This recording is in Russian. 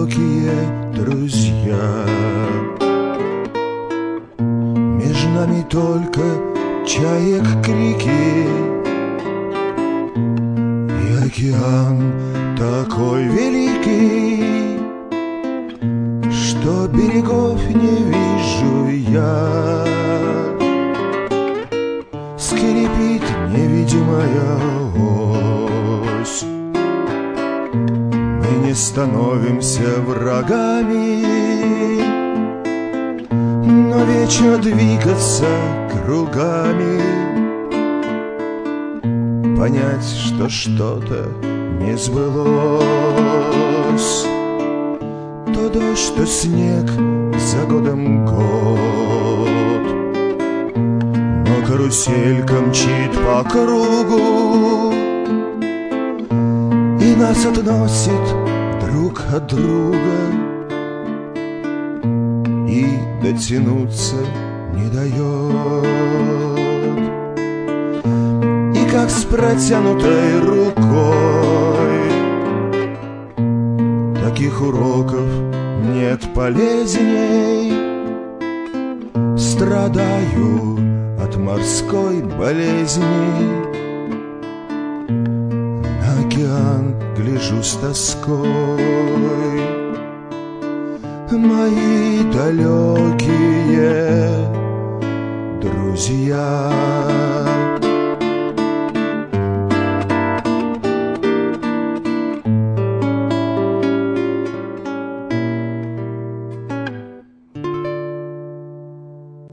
далекие друзья. Между нами только чаек крики, и океан такой великий, что берегов не вижу я. Скрипит невидимая ось, мы не становимся врагами, но вечно двигаться кругами, понять, что что-то не сбылось. То дождь, то снег, за годом год, но каруселька мчит по кругу и нас относит друг от друга, и дотянуться не дает. И как с протянутой рукой, таких уроков нет полезней. Страдаю от морской болезни, на океан гляжу с тоской. Мои далекие друзья.